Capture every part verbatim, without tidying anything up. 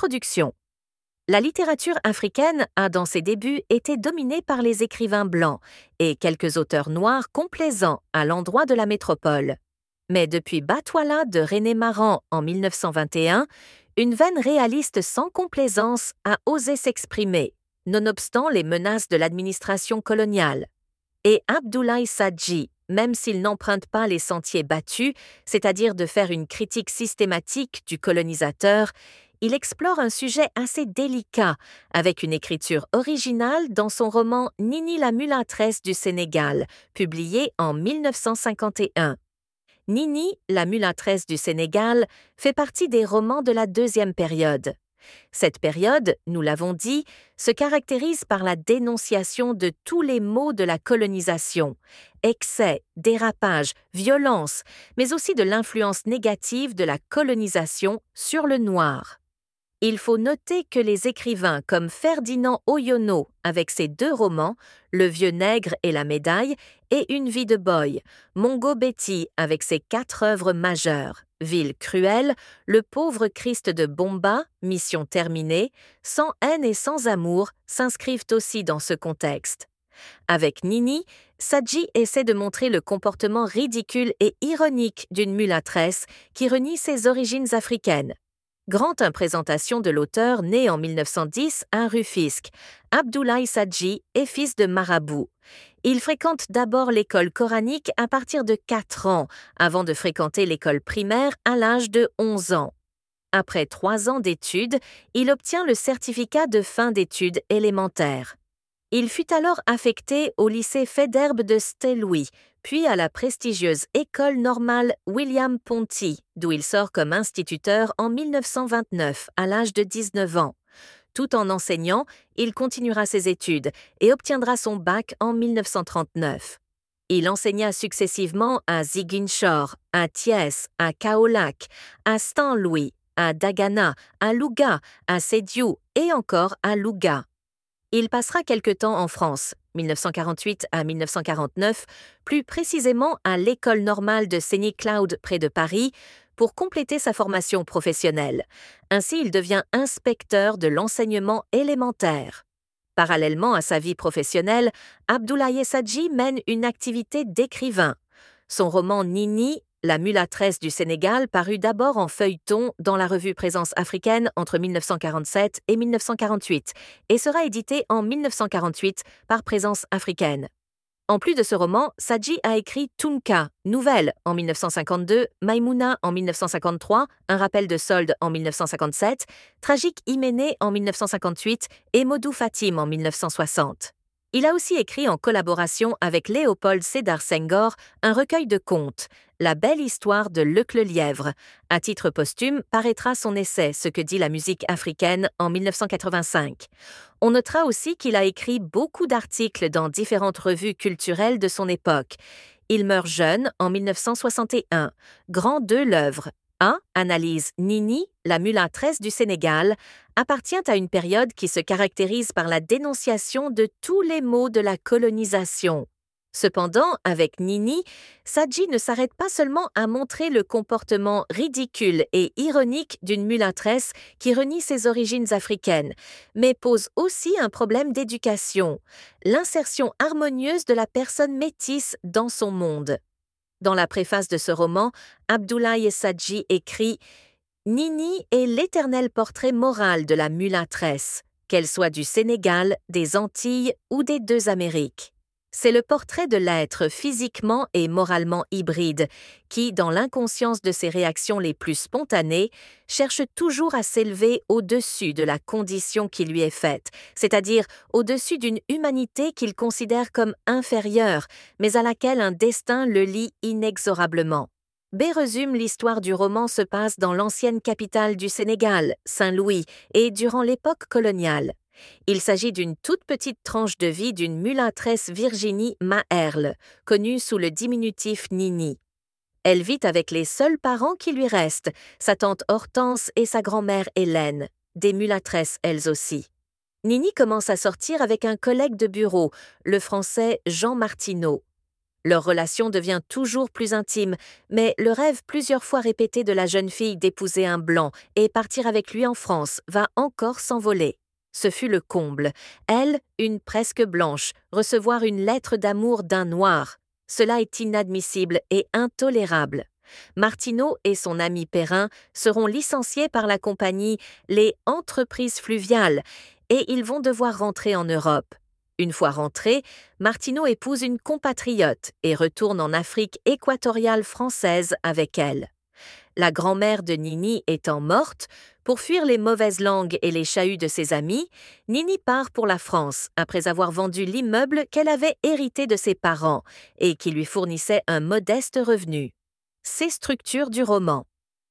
Introduction. La littérature africaine a dans ses débuts été dominée par les écrivains blancs et quelques auteurs noirs complaisants à l'endroit de la métropole. Mais depuis Batouala de René Maran en mille neuf cent vingt et un, une veine réaliste sans complaisance a osé s'exprimer, nonobstant les menaces de l'administration coloniale. Et Abdoulaye Sadji, même s'il n'emprunte pas les sentiers battus, c'est-à-dire de faire une critique systématique du colonisateur, il explore un sujet assez délicat avec une écriture originale dans son roman Nini la mulâtresse du Sénégal, publié en mille neuf cent cinquante et un. Nini, la mulâtresse du Sénégal, fait partie des romans de la deuxième période. Cette période, nous l'avons dit, se caractérise par la dénonciation de tous les maux de la colonisation, excès, dérapage, violence, mais aussi de l'influence négative de la colonisation sur le noir. Il faut noter que les écrivains comme Ferdinand Oyono, avec ses deux romans, Le vieux nègre et la médaille, et Une vie de boy, Mongo Betty avec ses quatre œuvres majeures, Ville cruelle, Le pauvre Christ de Bomba, Mission terminée, Sans haine et sans amour s'inscrivent aussi dans ce contexte. Avec Nini, Sadji essaie de montrer le comportement ridicule et ironique d'une mulâtresse qui renie ses origines africaines. Grande imprésentation de l'auteur né en mille neuf cent dix à Rufisque, Abdoulaye Sadji est fils de marabout. Il fréquente d'abord l'école coranique à partir de quatre ans, avant de fréquenter l'école primaire à l'âge de onze ans. Après trois ans d'études, il obtient le certificat de fin d'études élémentaires. Il fut alors affecté au lycée Faidherbe de Saint-Louis, puis à la prestigieuse École normale William Ponty, d'où il sort comme instituteur en mille neuf cent vingt-neuf, à l'âge de dix-neuf ans. Tout en enseignant, il continuera ses études et obtiendra son bac en mille neuf cent trente-neuf. Il enseigna successivement à Ziguinchor, à Thiès, à Kaolack, à Saint-Louis, à Dagana, à Louga, à Sédhiou et encore à Louga. Il passera quelque temps en France, mille neuf cent quarante-huit à mille neuf cent quarante-neuf, plus précisément à l'École normale de Saint-Cloud près de Paris, pour compléter sa formation professionnelle. Ainsi, il devient inspecteur de l'enseignement élémentaire. Parallèlement à sa vie professionnelle, Abdoulaye Sadji mène une activité d'écrivain. Son roman Nini, la mulâtresse du Sénégal, parut d'abord en feuilleton dans la revue Présence africaine entre mille neuf cent quarante-sept et mille neuf cent quarante-huit et sera édité en mille neuf cent quarante-huit par Présence africaine. En plus de ce roman, Sadji a écrit Tunka, nouvelle en mille neuf cent cinquante-deux, Maïmouna en mille neuf cent cinquante-trois, Un rappel de solde en mille neuf cent cinquante-sept, Tragique Hyménée en mille neuf cent cinquante-huit et Modou Fatim en mille neuf cent soixante. Il a aussi écrit en collaboration avec Léopold Sédar Senghor un recueil de contes, La belle histoire de Luc le Lièvre. À titre posthume, paraîtra son essai Ce que dit la musique africaine en mille neuf cent quatre-vingt-cinq. On notera aussi qu'il a écrit beaucoup d'articles dans différentes revues culturelles de son époque. Il meurt jeune en mille neuf cent soixante et un. Grand de l'œuvre. un. Analyse Nini, la mulâtresse du Sénégal, appartient à une période qui se caractérise par la dénonciation de tous les maux de la colonisation. Cependant, avec Nini, Sadji ne s'arrête pas seulement à montrer le comportement ridicule et ironique d'une mulâtresse qui renie ses origines africaines, mais pose aussi un problème d'éducation, l'insertion harmonieuse de la personne métisse dans son monde. Dans la préface de ce roman, Abdoulaye Sadji écrit « Nini est l'éternel portrait moral de la mulâtresse, qu'elle soit du Sénégal, des Antilles ou des deux Amériques. C'est le portrait de l'être physiquement et moralement hybride qui, dans l'inconscience de ses réactions les plus spontanées, cherche toujours à s'élever au-dessus de la condition qui lui est faite, c'est-à-dire au-dessus d'une humanité qu'il considère comme inférieure, mais à laquelle un destin le lie inexorablement. » B résume l'histoire du roman se passe dans l'ancienne capitale du Sénégal, Saint-Louis, et durant l'époque coloniale. Il s'agit d'une toute petite tranche de vie d'une mulâtresse Virginie Maherle, connue sous le diminutif Nini. Elle vit avec les seuls parents qui lui restent, sa tante Hortense et sa grand-mère Hélène, des mulâtresses elles aussi. Nini commence à sortir avec un collègue de bureau, le français Jean Martineau. Leur relation devient toujours plus intime, mais le rêve plusieurs fois répété de la jeune fille d'épouser un blanc et partir avec lui en France va encore s'envoler. Ce fut le comble. Elle, une presque blanche, recevoir une lettre d'amour d'un noir. Cela est inadmissible et intolérable. Martineau et son ami Perrin seront licenciés par la compagnie Les Entreprises Fluviales et ils vont devoir rentrer en Europe. Une fois rentré, Martineau épouse une compatriote et retourne en Afrique équatoriale française avec elle. La grand-mère de Nini étant morte, pour fuir les mauvaises langues et les chahuts de ses amis, Nini part pour la France après avoir vendu l'immeuble qu'elle avait hérité de ses parents et qui lui fournissait un modeste revenu. Ces structures du roman.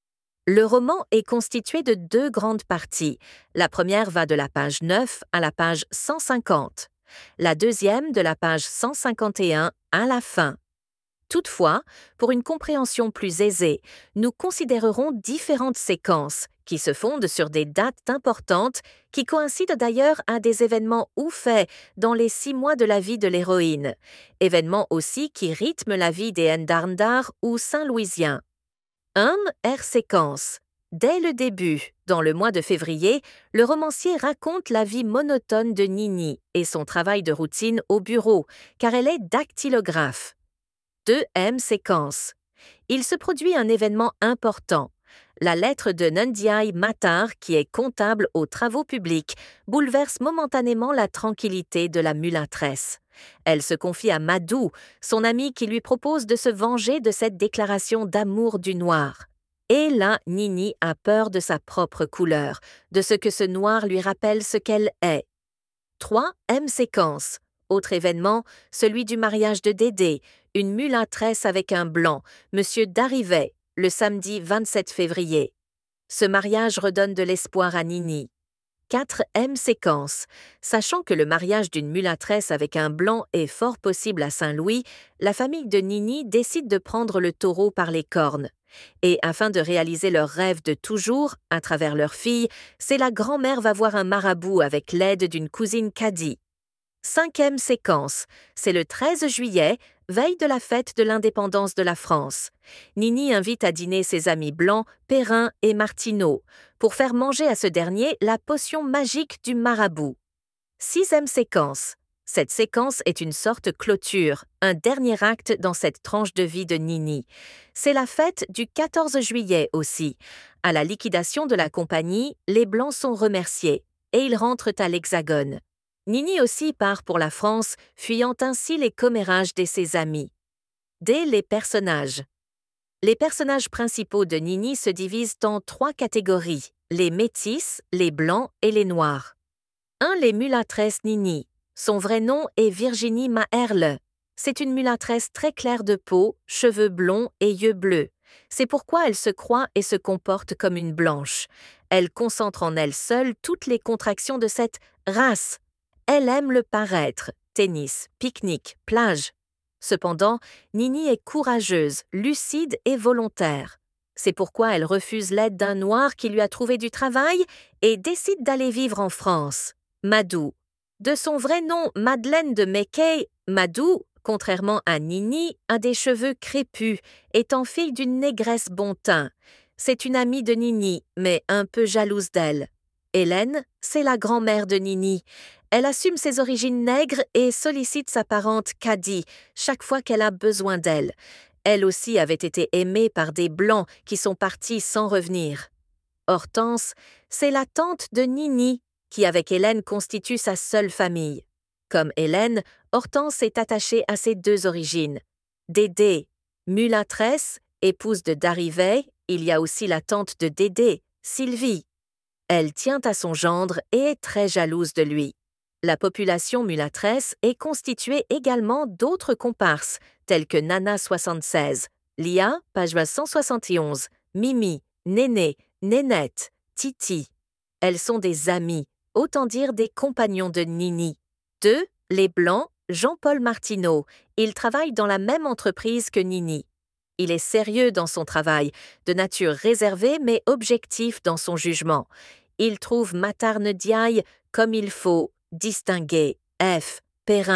Le roman est constitué de deux grandes parties. La première va de la page neuf à la page cent cinquante. La deuxième de la page cent cinquante et un à la fin. Toutefois, pour une compréhension plus aisée, nous considérerons différentes séquences qui se fondent sur des dates importantes qui coïncident d'ailleurs à des événements ou faits dans les six mois de la vie de l'héroïne, événements aussi qui rythment la vie des Ndarndar ou Saint-Louisiens. un. R séquence. Dès le début, dans le mois de février, le romancier raconte la vie monotone de Nini et son travail de routine au bureau, car elle est dactylographe. deux. M séquence. Il se produit un événement important. La lettre de Nundiaï Matar, qui est comptable aux travaux publics, bouleverse momentanément la tranquillité de la mulâtresse. Elle se confie à Madou, son ami qui lui propose de se venger de cette déclaration d'amour du noir. Et là, Nini a peur de sa propre couleur, de ce que ce noir lui rappelle ce qu'elle est. trois. M séquence. Autre événement, celui du mariage de Dédé, une mulâtresse avec un blanc, Monsieur Darivet, le samedi vingt-sept février. Ce mariage redonne de l'espoir à Nini. quatre. M séquence. Sachant que le mariage d'une mulâtresse avec un blanc est fort possible à Saint-Louis, la famille de Nini décide de prendre le taureau par les cornes. Et afin de réaliser leur rêve de toujours, à travers leur fille, c'est la grand-mère va voir un marabout avec l'aide d'une cousine Kadi. Cinquième séquence, c'est le treize juillet, veille de la fête de l'indépendance de la France. Nini invite à dîner ses amis blancs, Perrin et Martineau, pour faire manger à ce dernier la potion magique du marabout. Sixième séquence. Cette séquence est une sorte clôture, un dernier acte dans cette tranche de vie de Nini. C'est la fête du quatorze juillet aussi. À la liquidation de la compagnie, les Blancs sont remerciés et ils rentrent à l'Hexagone. Nini aussi part pour la France, fuyant ainsi les commérages de ses amis. Dès les personnages. Les personnages principaux de Nini se divisent en trois catégories, les métis, les blancs et les noirs. un. Les mulâtresses Nini. Son vrai nom est Virginie Maherle. C'est une mulâtresse très claire de peau, cheveux blonds et yeux bleus. C'est pourquoi elle se croit et se comporte comme une blanche. Elle concentre en elle seule toutes les contractions de cette race. Elle aime le paraître, tennis, pique-nique, plage. Cependant, Nini est courageuse, lucide et volontaire. C'est pourquoi elle refuse l'aide d'un noir qui lui a trouvé du travail et décide d'aller vivre en France. Madou. De son vrai nom Madeleine de Mackay, Madou, contrairement à Nini, a des cheveux crépus, étant fille d'une négresse bon teint. C'est une amie de Nini, mais un peu jalouse d'elle. Hélène, c'est la grand-mère de Nini. Elle assume ses origines nègres et sollicite sa parente Kadi chaque fois qu'elle a besoin d'elle. Elle aussi avait été aimée par des Blancs qui sont partis sans revenir. Hortense, c'est la tante de Nini, qui avec Hélène constitue sa seule famille. Comme Hélène, Hortense est attachée à ses deux origines. Dédé, mulâtresse, épouse de Darivet, il y a aussi la tante de Dédé, Sylvie. Elle tient à son gendre et est très jalouse de lui. La population mulâtresse est constituée également d'autres comparses, tels que Nana soixante-seize, Lia, page cent soixante et onze, Mimi, Néné, Nénette, Titi. Elles sont des amies, autant dire des compagnons de Nini. deux. Les Blancs, Jean-Paul Martineau. Il travaille dans la même entreprise que Nini. Il est sérieux dans son travail, de nature réservée mais objectif dans son jugement. Il trouve Matar Ndiaye comme il faut, distingué, F, Perrin.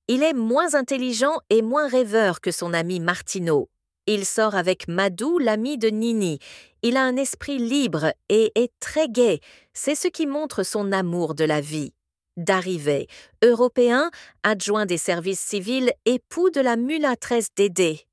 Il est moins intelligent et moins rêveur que son ami Martineau. Il sort avec Madou, l'ami de Nini. Il a un esprit libre et est très gai. C'est ce qui montre son amour de la vie. D'arrivée, européen, adjoint des services civils, époux de la mulâtresse Dédé.